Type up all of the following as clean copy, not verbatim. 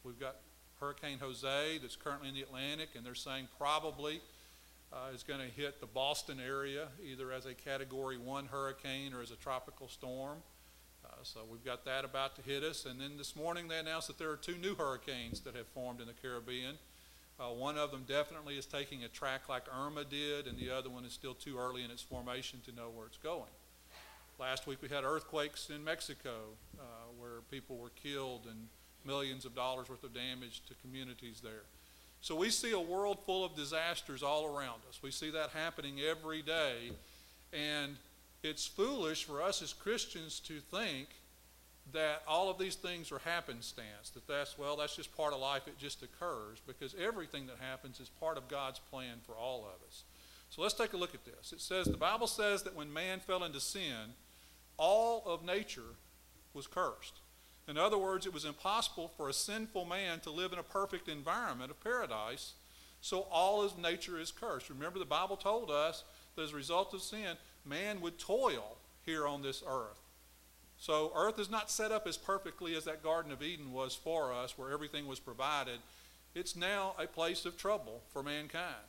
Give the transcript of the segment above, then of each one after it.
We've got Hurricane Jose that's currently in the Atlantic, and they're saying probably is going to hit the Boston area either as a Category 1 hurricane or as a tropical storm. So we've got that about to hit us. And then this morning they announced that there are 2 new hurricanes that have formed in the Caribbean. One of them definitely is taking a track like Irma did, and the other one is still too early in its formation to know where it's going. Last week we had earthquakes in Mexico where people were killed and millions of dollars worth of damage to communities there. So we see a world full of disasters all around us. We see that happening every day, and it's foolish for us as Christians to think that all of these things are happenstance, that's just part of life, it just occurs, because everything that happens is part of God's plan for all of us. So let's take a look at this. It says, the Bible says that when man fell into sin, all of nature was cursed. In other words, it was impossible for a sinful man to live in a perfect environment of paradise, so all of nature is cursed. Remember, the Bible told us that as a result of sin, man would toil here on this earth. So earth is not set up as perfectly as that Garden of Eden was for us, where everything was provided. It's now a place of trouble for mankind.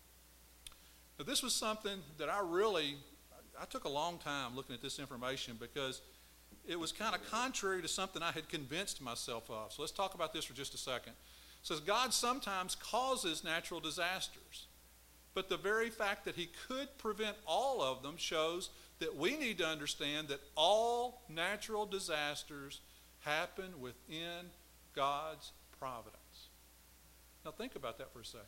Now, this was something that I took a long time looking at this information, because it was kind of contrary to something I had convinced myself of. So let's talk about this for just a second. It says God sometimes causes natural disasters, but the very fact that he could prevent all of them shows that we need to understand that all natural disasters happen within God's providence. Now think about that for a second.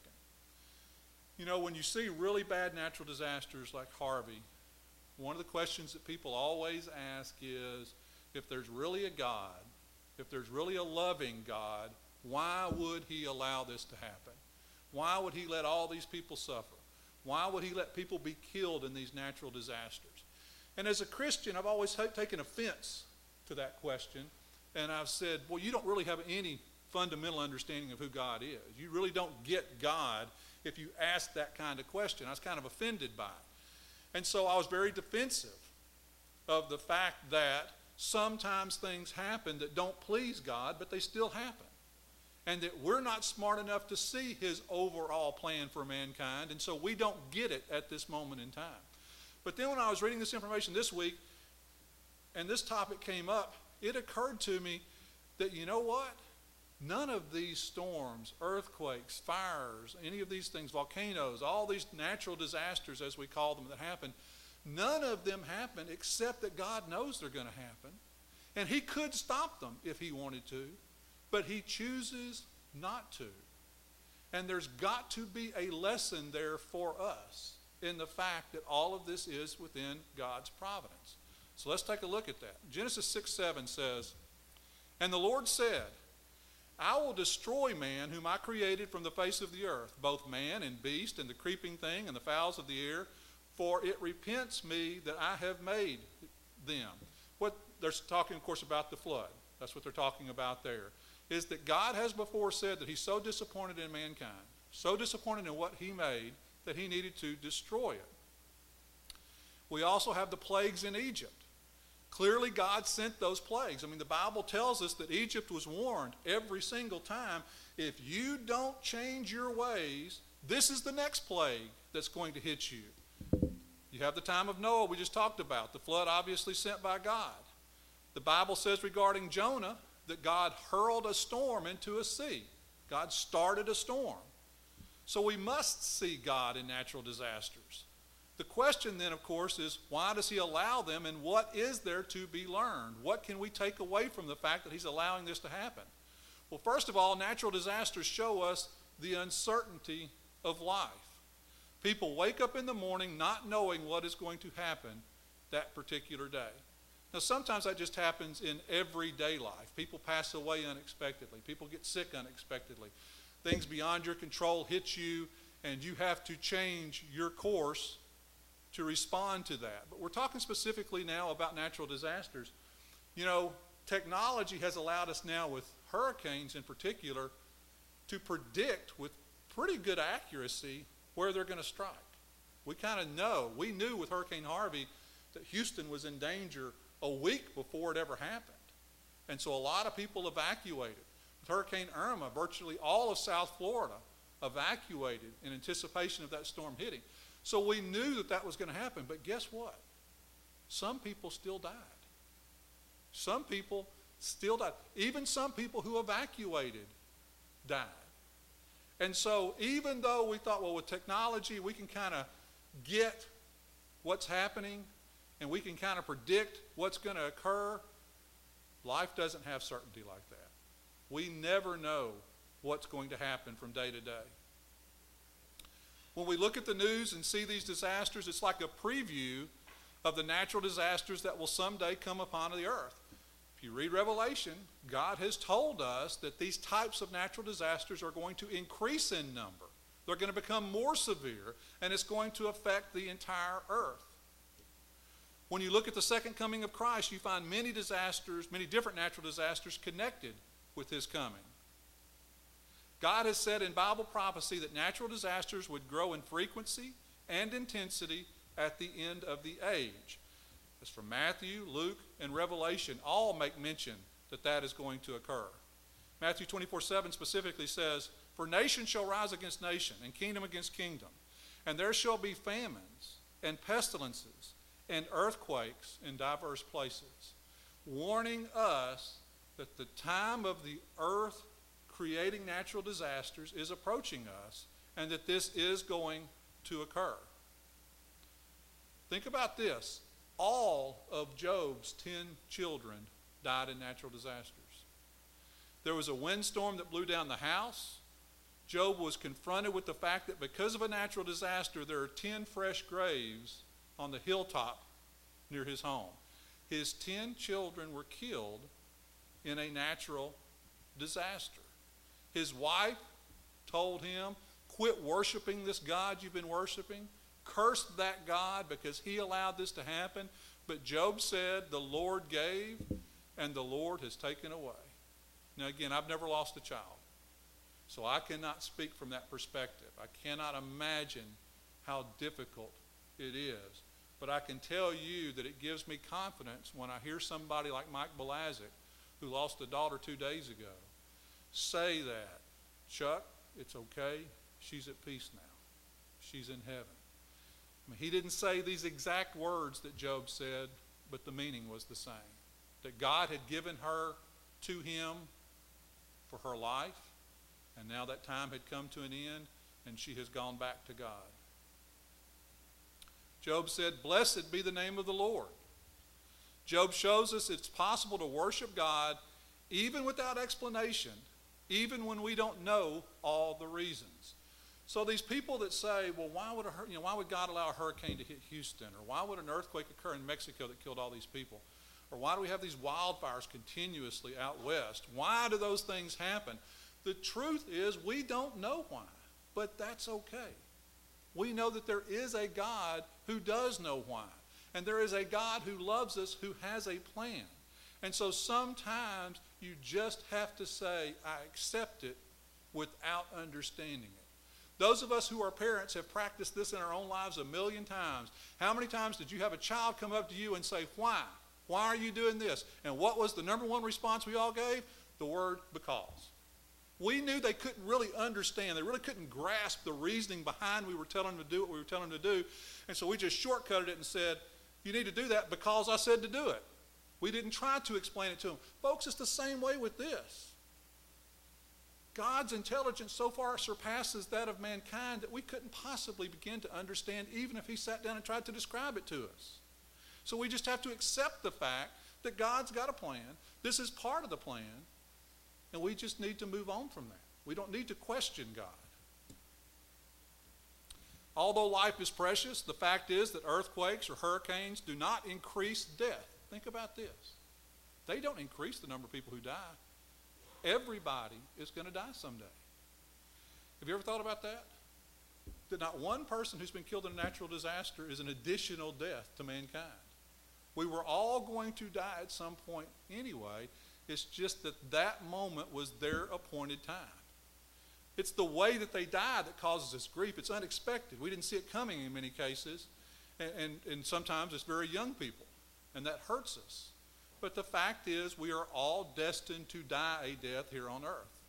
You know, when you see really bad natural disasters like Harvey, one of the questions that people always ask is, if there's really a God, if there's really a loving God, why would he allow this to happen? Why would he let all these people suffer? Why would he let people be killed in these natural disasters? And as a Christian, I've always taken offense to that question, and I've said, well, you don't really have any fundamental understanding of who God is. You really don't get God if you ask that kind of question. I was kind of offended by it. And so I was very defensive of the fact that sometimes things happen that don't please God, but they still happen. And that we're not smart enough to see his overall plan for mankind, and so we don't get it at this moment in time. But then when I was reading this information this week, and this topic came up, it occurred to me that, you know what? None of these storms, earthquakes, fires, any of these things, volcanoes, all these natural disasters, as we call them, that happen, none of them happen except that God knows they're going to happen. And he could stop them if he wanted to, but he chooses not to. And there's got to be a lesson there for us in the fact that all of this is within God's providence. So let's take a look at that. Genesis 6:7 says, "And the Lord said, I will destroy man whom I created from the face of the earth, both man and beast and the creeping thing and the fowls of the air, for it repents me that I have made them." What they're talking, of course, about the flood. That's what they're talking about there. Is that God has before said that he's so disappointed in mankind, so disappointed in what he made, that he needed to destroy it. We also have the plagues in Egypt. Clearly, God sent those plagues. I mean, the Bible tells us that Egypt was warned every single time, if you don't change your ways, this is the next plague that's going to hit you. You have the time of Noah we just talked about, the flood obviously sent by God. The Bible says regarding Jonah that God hurled a storm into a sea. God started a storm. So we must see God in natural disasters. The question then, of course, is why does he allow them, and what is there to be learned? What can we take away from the fact that he's allowing this to happen? Well, first of all, natural disasters show us the uncertainty of life. People wake up in the morning not knowing what is going to happen that particular day. Now, sometimes that just happens in everyday life. People pass away unexpectedly. People get sick unexpectedly. Things beyond your control hit you, and you have to change your course to respond to that. But we're talking specifically now about natural disasters. You know, technology has allowed us now, with hurricanes in particular, to predict with pretty good accuracy where they're going to strike. We kind of know. We knew with Hurricane Harvey that Houston was in danger a week before it ever happened. And so a lot of people evacuated. With Hurricane Irma, virtually all of South Florida evacuated in anticipation of that storm hitting. So we knew that that was going to happen, but guess what? Some people still died. Some people still died. Even some people who evacuated died. And so even though we thought, well, with technology, we can kind of get what's happening and we can kind of predict what's going to occur, life doesn't have certainty like that. We never know what's going to happen from day to day. When we look at the news and see these disasters, it's like a preview of the natural disasters that will someday come upon the earth. If you read Revelation, God has told us that these types of natural disasters are going to increase in number. They're going to become more severe, and it's going to affect the entire earth. When you look at the second coming of Christ, you find many disasters, many different natural disasters connected with his coming. God has said in Bible prophecy that natural disasters would grow in frequency and intensity at the end of the age. As from Matthew, Luke, and Revelation, all make mention that that is going to occur. Matthew 24:7 specifically says, "For nation shall rise against nation, and kingdom against kingdom, and there shall be famines, and pestilences, and earthquakes in diverse places," warning us that the time of the earth creating natural disasters is approaching us, and that this is going to occur. Think about this. All of Job's 10 children died in natural disasters. There was a windstorm that blew down the house. Job was confronted with the fact that because of a natural disaster, there are 10 fresh graves on the hilltop near his home. His 10 children were killed in a natural disaster. His wife told him, quit worshiping this God you've been worshiping. Curse that God because he allowed this to happen. But Job said, the Lord gave and the Lord has taken away. Now again, I've never lost a child, so I cannot speak from that perspective. I cannot imagine how difficult it is. But I can tell you that it gives me confidence when I hear somebody like Mike Belazic, who lost a daughter 2 days ago, say that, Chuck, it's okay. She's at peace now. She's in heaven. I mean, he didn't say these exact words that Job said, but the meaning was the same. That God had given her to him for her life, and now that time had come to an end, and she has gone back to God. Job said, blessed be the name of the Lord. Job shows us it's possible to worship God even without explanation, even when we don't know all the reasons. So these people that say, well, why would God allow a hurricane to hit Houston? Or why would an earthquake occur in Mexico that killed all these people? Or why do we have these wildfires continuously out west? Why do those things happen? The truth is we don't know why, but that's okay. We know that there is a God who does know why. And there is a God who loves us, who has a plan. And so sometimes you just have to say, I accept it without understanding it. Those of us who are parents have practiced this in our own lives a million times. How many times did you have a child come up to you and say, why? Why are you doing this? And what was the number one response we all gave? The word because. We knew they couldn't really understand. They really couldn't grasp the reasoning behind we were telling them to do what we were telling them to do. And so we just shortcutted it and said, you need to do that because I said to do it. We didn't try to explain it to them. Folks, it's the same way with this. God's intelligence so far surpasses that of mankind that we couldn't possibly begin to understand even if he sat down and tried to describe it to us. So we just have to accept the fact that God's got a plan. This is part of the plan. And we just need to move on from that. We don't need to question God. Although life is precious, the fact is that earthquakes or hurricanes do not increase death. Think about this. They don't increase the number of people who die. Everybody is going to die someday. Have you ever thought about that? That not one person who's been killed in a natural disaster is an additional death to mankind. We were all going to die at some point anyway. It's just that that moment was their appointed time. It's the way that they die that causes us grief. It's unexpected. We didn't see it coming in many cases. And sometimes it's very young people. And that hurts us. But the fact is we are all destined to die a death here on earth.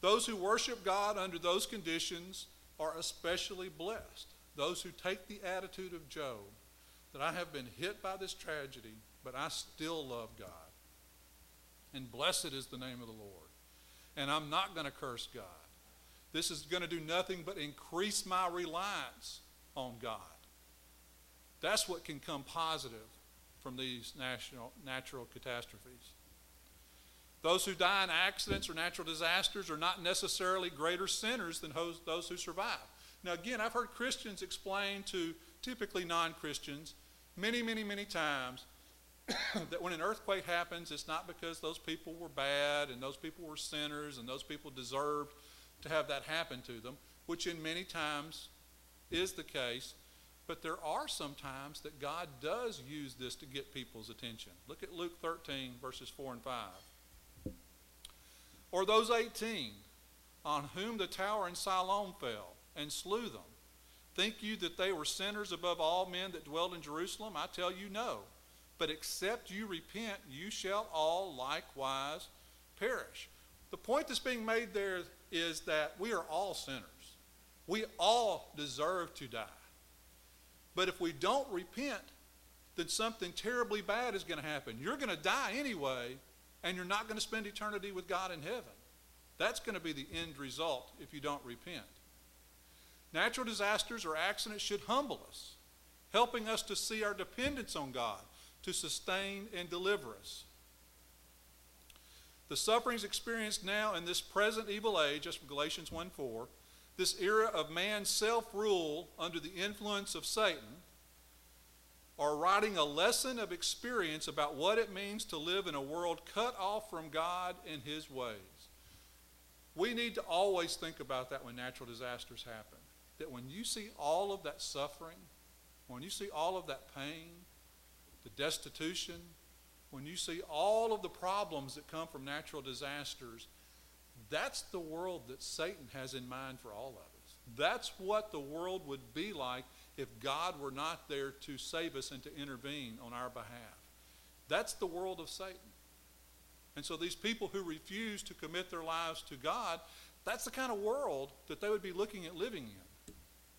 Those who worship God under those conditions are especially blessed. Those who take the attitude of Job, that I have been hit by this tragedy, but I still love God. And blessed is the name of the Lord. And I'm not going to curse God. This is going to do nothing but increase my reliance on God. That's what can come positive from these natural catastrophes. Those who die in accidents or natural disasters are not necessarily greater sinners than those who survive. Now again, I've heard Christians explain to typically non-Christians many, many, many times that when an earthquake happens, it's not because those people were bad and those people were sinners and those people deserved to have that happen to them, which in many times is the case. But there are some times that God does use this to get people's attention. Look at Luke 13, verses 4 and 5. Or those 18 on whom the tower in Siloam fell and slew them. Think you that they were sinners above all men that dwelled in Jerusalem? I tell you, no. But except you repent, you shall all likewise perish. The point that's being made there is that we are all sinners. We all deserve to die. But if we don't repent, then something terribly bad is going to happen. You're going to die anyway, and you're not going to spend eternity with God in heaven. That's going to be the end result if you don't repent. Natural disasters or accidents should humble us, helping us to see our dependence on God to sustain and deliver us. The sufferings experienced now in this present evil age, as from Galatians 1:4, this era of man's self-rule under the influence of Satan, are writing a lesson of experience about what it means to live in a world cut off from God and his ways. We need to always think about that when natural disasters happen. That when you see all of that suffering, when you see all of that pain, the destitution, when you see all of the problems that come from natural disasters, that's the world that Satan has in mind for all of us. That's what the world would be like if God were not there to save us and to intervene on our behalf. That's the world of Satan. And so these people who refuse to commit their lives to God, that's the kind of world that they would be looking at living in.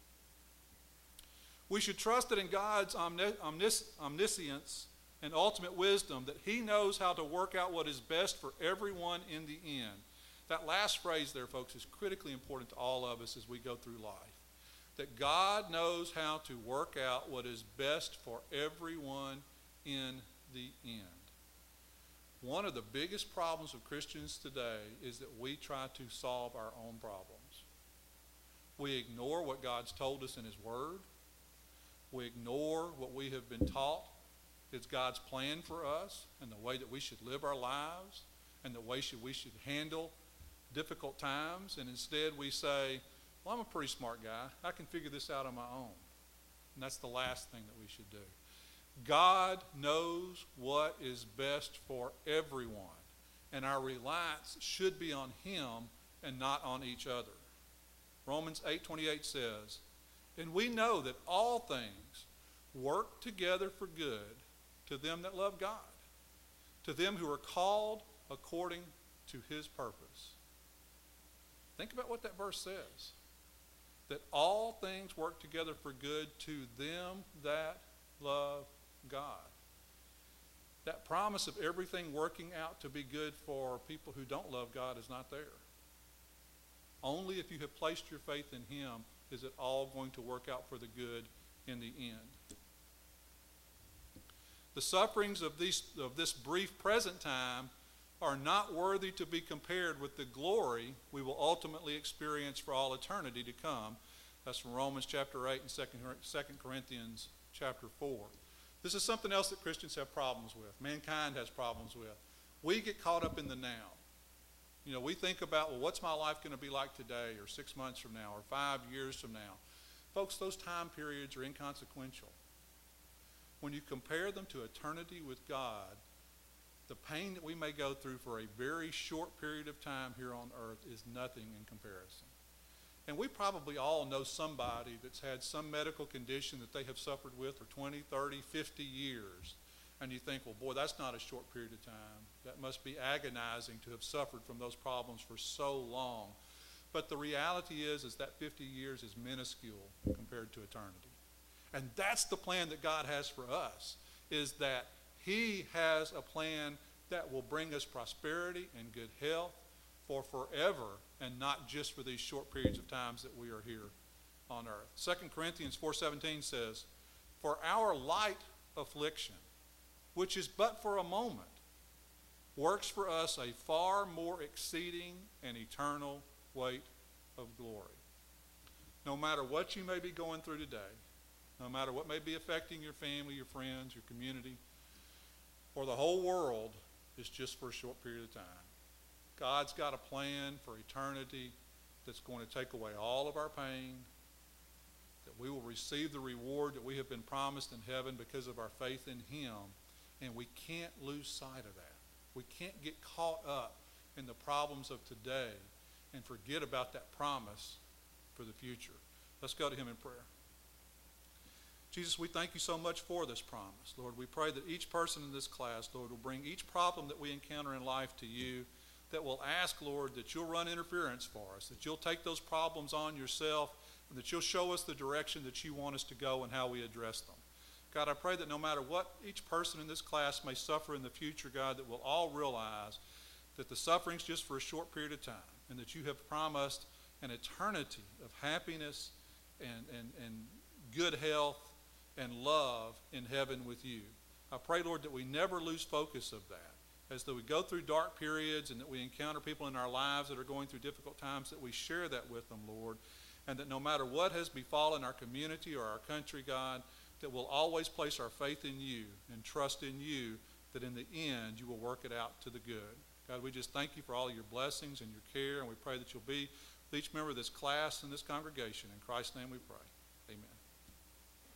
We should trust that in God's omniscience and ultimate wisdom, that he knows how to work out what is best for everyone in the end. That last phrase there, folks, is critically important to all of us as we go through life. That God knows how to work out what is best for everyone in the end. One of the biggest problems of Christians today is that we try to solve our own problems. We ignore what God's told us in his word. We ignore what we have been taught is God's plan for us and the way that we should live our lives and the way we should handle difficult times. And instead we say, well, I'm a pretty smart guy. I can figure this out on my own. And that's the last thing that we should do. God knows what is best for everyone, and our reliance should be on him and not on each other. Romans 8:28 says, and we know that all things work together for good to them that love God, to them who are called according to his purpose. Think about what that verse says. That all things work together for good to them that love God. That promise of everything working out to be good for people who don't love God is not there. Only if you have placed your faith in him is it all going to work out for the good in the end. The sufferings of this brief present time are not worthy to be compared with the glory we will ultimately experience for all eternity to come. That's from Romans chapter 8 and 2 Corinthians chapter 4. This is something else that Christians have problems with. Mankind has problems with. We get caught up in the now. You know, we think about, well, what's my life going to be like today or 6 months from now or 5 years from now? Folks, those time periods are inconsequential. When you compare them to eternity with God, the pain that we may go through for a very short period of time here on earth is nothing in comparison. And we probably all know somebody that's had some medical condition that they have suffered with for 20, 30, 50 years. And you think, well, boy, that's not a short period of time. That must be agonizing to have suffered from those problems for so long. But the reality is that 50 years is minuscule compared to eternity. And that's the plan that God has for us, is that he has a plan that will bring us prosperity and good health for forever, and not just for these short periods of times that we are here on earth. 2 Corinthians 4:17 says, "For our light affliction, which is but for a moment, works for us a far more exceeding and eternal weight of glory." No matter what you may be going through today, no matter what may be affecting your family, your friends, your community, or the whole world, is just for a short period of time. God's got a plan for eternity that's going to take away all of our pain, that we will receive the reward that we have been promised in heaven because of our faith in him, and we can't lose sight of that. We can't get caught up in the problems of today and forget about that promise for the future. Let's go to him in prayer. Jesus, we thank you so much for this promise. Lord, we pray that each person in this class, Lord, will bring each problem that we encounter in life to you, that will ask, Lord, that you'll run interference for us, that you'll take those problems on yourself, and that you'll show us the direction that you want us to go and how we address them. God, I pray that no matter what each person in this class may suffer in the future, God, that we'll all realize that the suffering's just for a short period of time, and that you have promised an eternity of happiness and good health and love in heaven with you. I pray, Lord, that we never lose focus of that. As though we go through dark periods and that we encounter people in our lives that are going through difficult times, that we share that with them, Lord, and that no matter what has befallen our community or our country, God, that we'll always place our faith in you and trust in you, that in the end you will work it out to the good. God, we just thank you for all of your blessings and your care, and we pray that you'll be with each member of this class and this congregation. In Christ's name we pray. Amen.